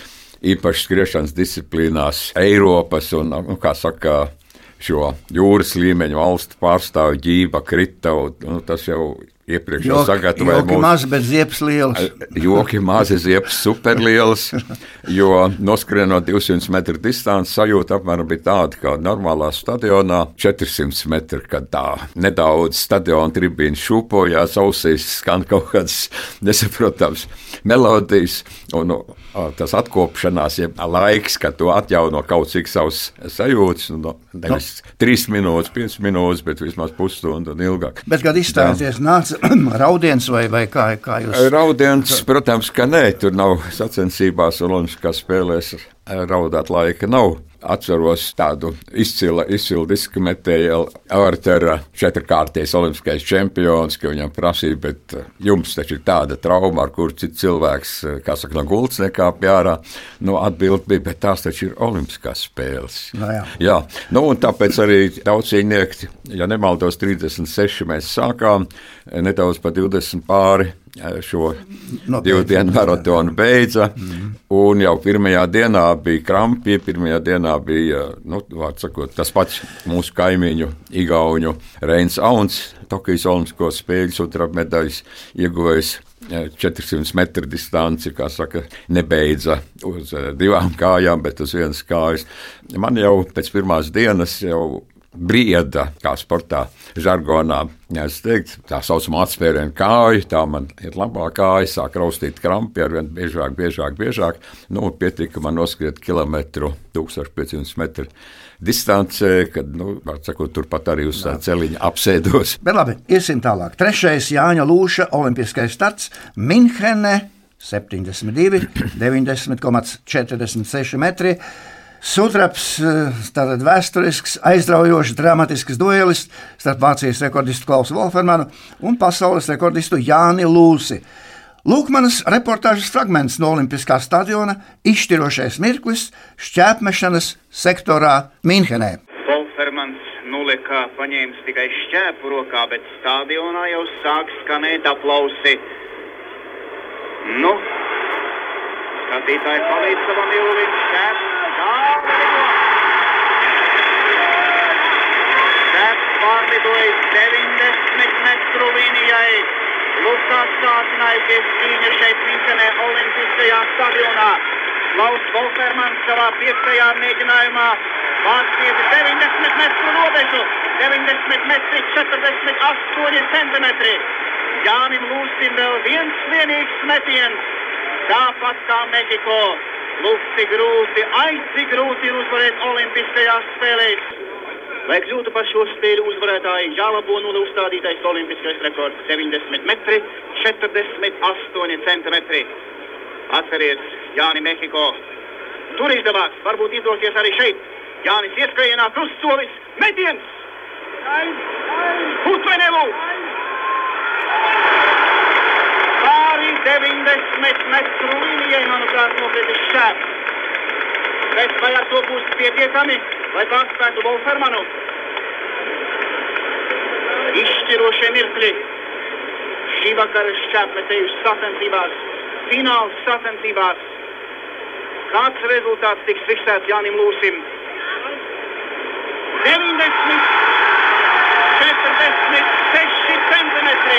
īpaši skriešanas disciplīnās Eiropas un, nu, kā saka, šo jūras līmeņu valstu pārstāvju ģība krita, un nu, tas jau iepriekš jau sagatavoja mūsu. Joki mazi, bet ziepes lielas. Joki mazi, ziepes superlielas, jo noskrienot divsimt metru distanci sajūta apmēram bija tāda, kā normālā stadionā četrsimt metri, kad tā nedaudz stadiona tribīna šūpojās, ausīs skan kaut kāds nesaprotams melodijas, un tas atkopšanās, ja laiks, kad tu atjauno kaut cik savus sajūtas, no, nevis no. trīs minūtes, piecas minūtes, bet vismaz pusstundu un ilgāk. Bet, kad izstājoties, nāca raudiens vai, vai kā, kā jūs? Raudiens, protams, ka nē, tur nav sacensībās un olimpiskās spēlēs raudāt laika nav. Atceros tādu izcilu, izcilu diskametēju Artera četrkārtais olimpiskais čempions, ka viņam prasīja, bet jums taču ir tāda trauma, ar kur cits cilvēks, kā saka, no gultas nekāpj ārā. Nu, atbild bija, bet tās taču ir olimpiskās spēles. No jā. Jā, nu un tāpēc arī daudzcīnieki, ja nemaldos trīsdesmit seši mēs sākām, nedaudz pa divdesmit pāri šo no, divu dienu maratonu beidza, mm. un jau pirmajā dienā bija krampi, pirmajā dienā bija, nu, vārds sakot, tas pats mūsu kaimiņu Igauņu Reins Auns, Tokijas olimpisko spēļu sudraba medaļas ieguvējis četrsimt metru distanci, kā saka, nebeidza uz divām kājām, bet uz vienas kājas. Man jau pēc pirmās dienas jau brieda, kā sportā žargonā, es teiktu, tā saucamā atspērienu kāju, tā man ir labā kāja, sāk raustīt krampi ar vien biežāk, biežāk, biežāk, nu, pietika man noskriet kilometru, tūkstoš piecsimt metru distancē, kad, nu, sakot, turpat arī uz tā celiņa apsēdos. Bet labi, iesim tālāk. Trešais Jāņa Lūša olimpiskais starts Minhene, septiņdesmit divi, deviņdesmit komats četrdesmit seši metri. Sudrabs, tātad vēsturisks, aizraujošs, dramatisks duelis starp Vācijas rekordistu Klausu Wolfermanu un pasaules rekordistu Jāni Lūsi. Lūk manas reportāžas fragments no olimpiskā stadiona, izšķirošais mirklis šķēpmešanas sektorā Minhenē. Wolfermans nulekā paņēmis tikai šķēpu rokā, bet stadionā jau sāk skanēt aplausi. Nu, skatītāji palīdz savam jūlim šķēpu. Šķēps pārlidojis deviņdesmit metru līnijai. Lukas sācinājusies cīņa šeit Minhenē olimpiskajā stadionā. Klaus Wolfermans savā piektajā mēģinājumā pārsniedza deviņdesmit metru robežu. deviņdesmit metri četrdesmit astoņi centimetri. Jānim Lūsim vēl viens vienīgs metiens. Tāpat kā Mehiko. Lūk, cik grūti, ai, cik grūti ir uzvarēt olimpiskajās spēlēs. Lai kļūtu par šo spēļu uzvarētāju, jālabo nulle uzstādītais olimpiskais rekords deviņdesmit metri, četrdesmit astoņi centimetri. Atceries, Jāni Mehiko. Tur izdevās, varbūt izdosies arī šeit. Jānis ieskrienā, krustsolis, metiens! Hutvenevu! Pāri deviņdesmit metru līnijai, manuprāt, nokritis šķēps. Bet vai ar to būs pietiekami, lai pārspētu Wolfermanu? Izšķirošie mirkļi. Šī vakara šķēpmetēju sacensībās, fināls sacensībās. Kāds rezultāts tiks fiksēts Jānim Lūsim? deviņdesmit, četrdesmit seši centimetri.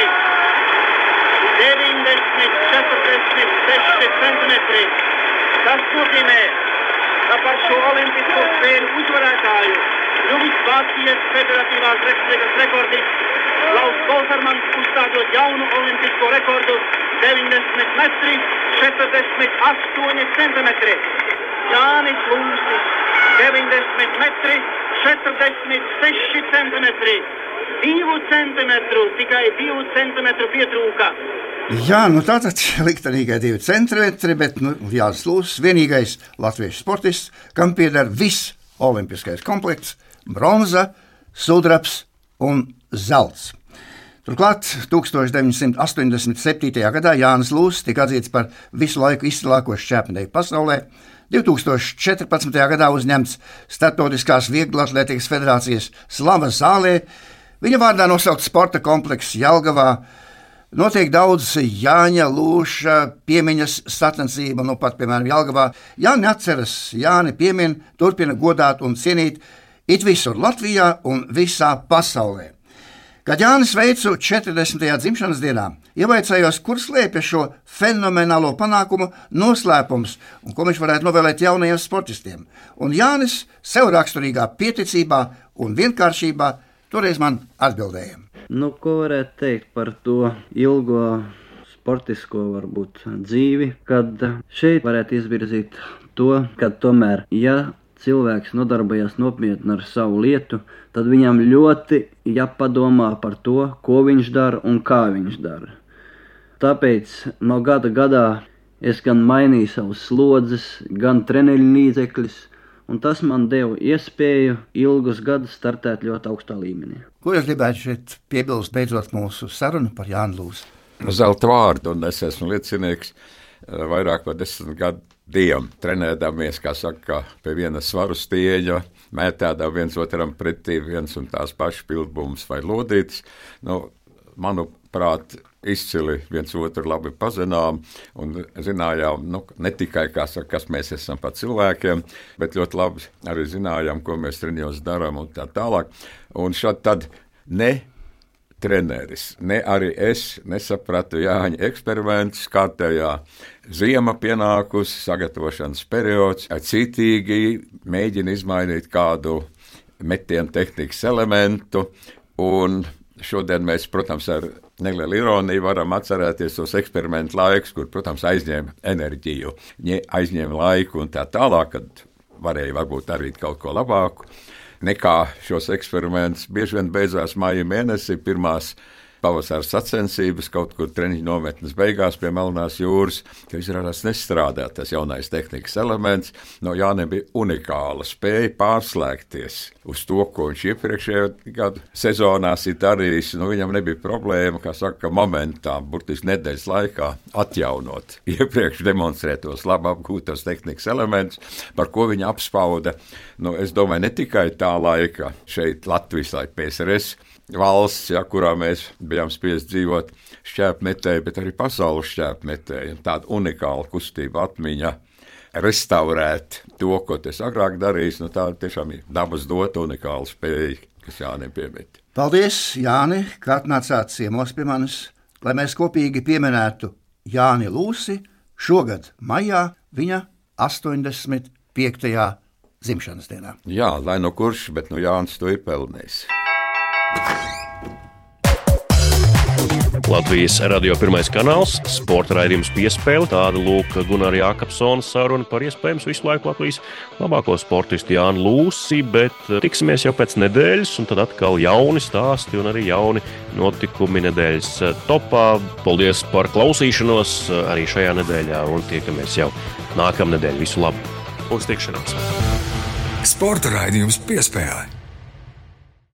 deviņdesmit, četrdesmit seši centimetri. Tas nozīmē, par šo olimpisko spēļu uzvarētāju kļuvis Vācijas federatīvās republikas rekordists Klaus Bofermans, uzstādot jaunu olimpisko rekordu deviņdesmit metri, četrdesmit astoņi centimetri. Jānis Lūsis, deviņdesmit metri, četrdesmit seši centimetri. Divu centimetru, tikai divu centimetru pietrūka. Jā, nu tātad liktenīgai divi centimetri, bet nu, Jānis Lūsis vienīgais latviešu sportists, kam pieder viss olimpiskais komplekts – bronza, sudrabs un zelts. Turklāt tuksstoš deviņsimt astoņdesmit septītajā gadā Jānis Lūsis tika atzīts par visu laiku izcilāko šķērsmetēju pasaulē, divi tūkstoši četrpadsmitajā gadā uzņemts Startautiskās vieglatlētikas federācijas slavas zālē, viņa vārdā nosaukts sporta komplekss Jelgavā. Notiek daudz Jāņa Lūša piemiņas sacensību, nu pat, piemēram, Jelgavā. Jāni atceras, Jāni piemin, turpina godāt un cienīt it visur Latvijā un visā pasaulē. Kad Jānis veicu četrdesmitajā dzimšanas dienā, ievaicājos, kur slēpjas šo fenomenālo panākumu noslēpums un ko viņš varētu novēlēt jaunajiem sportistiem. Un Jānis sev raksturīgā pieticībā un vienkāršībā toreiz man atbildēja. Nu, ko varētu teikt par to ilgo sportisko varbūt dzīvi, kad šeit varētu izvirzīt to, ka tomēr, ja cilvēks nodarbojas nopietni ar savu lietu, tad viņam ļoti jāpadomā par to, ko viņš dara un kā viņš dara. Tāpēc no gada gadā es gan mainīju savus slodzes, gan treneļu līdzekļus, un tas man deva iespēju ilgus gadus startēt ļoti augstā līmenī. Ko jūs gribētu šeit piebilst beidzot mūsu sarunu par Jāni Lūsi? Zelta vārdu, un es esmu liecinieks vairāk par desmit gadiem trenēdamies, kā saka, pie viena svaru stieņa, mētēdā viens otram pretī viens un tās pašas pildbumus vai lodītas. Nu, manuprāt, izcili viens otru labi pazinām un zinājām, nu, ne tikai, kā saka, kas mēs esam par cilvēkiem, bet ļoti labi arī zinājām, ko mēs treniņos darām un tā tālāk. Un šad tad ne treneris, ne arī es nesapratu Jāņa eksperimentus, kārtējā ziema pienākusi, sagatavošanas periods, citīgi mēģina izmainīt kādu metienu tehnikas elementu, un šodien mēs, protams, ar nelielu ironiju varam atcerēties tos eksperimentu laikus, kur, protams, aizņēma enerģiju, aizņēma laiku un tā tālāk, kad varēja varbūt darīt kaut ko labāku. Nekā šos eksperimentus bieži vien beidzās māja mēnesī, pirmās pavasara sacensības, kaut kur treniņu nometnes beigās pie Melnās jūras, ka izrādās nestrādā tas jaunais tehnikas elements. No Jānim bija unikāla spēja pārslēgties uz to, ko viņš iepriekšējā gadu sezonās ir darījis. Nu, viņam nebija problēma, kā saka, momentā, burtiski nedēļas laikā atjaunot iepriekš demonstrētos labi apgūtos tehnikas elementus, par ko viņa apspauda. Nu, es domāju, ne tikai tā laika šeit Latvijas laika P S R S valsts, ja, kurā mēs bijām spiest dzīvot šķēpmetēji, bet arī pasaules šķēpmetēji. Tāda unikāla kustība atmiņa, restaurēt to, ko es agrāk darīju, nu tā tiešām ir dabas dota unikāla spēja, kas Jānim piemīt. Paldies, Jāni, ka atnācāt ciemos pie manis, lai mēs kopīgi pieminētu Jāni Lūsi šogad maijā viņa astoņdesmit piektajā dzimšanas dienā. Jā, lai no kurš, bet no Jānis to ir pelnījis. Latvijas radio pirmais kanāls, sporta raidījums Piespēle, tāda lūk Gunara Jākapsona saruna par iespējams visu laiku Latvijas labāko sportistu Jāni Lūsi, bet tiksimies jau pēc nedēļas, un tad atkal jauni stāsti un arī jauni notikumi nedēļas topā. Paldies par klausīšanos arī šajā nedēļā, un tiekamies jau nākamnedēļ. Visu labu! Uz tikšanos! Sporta raidījums Piespēle.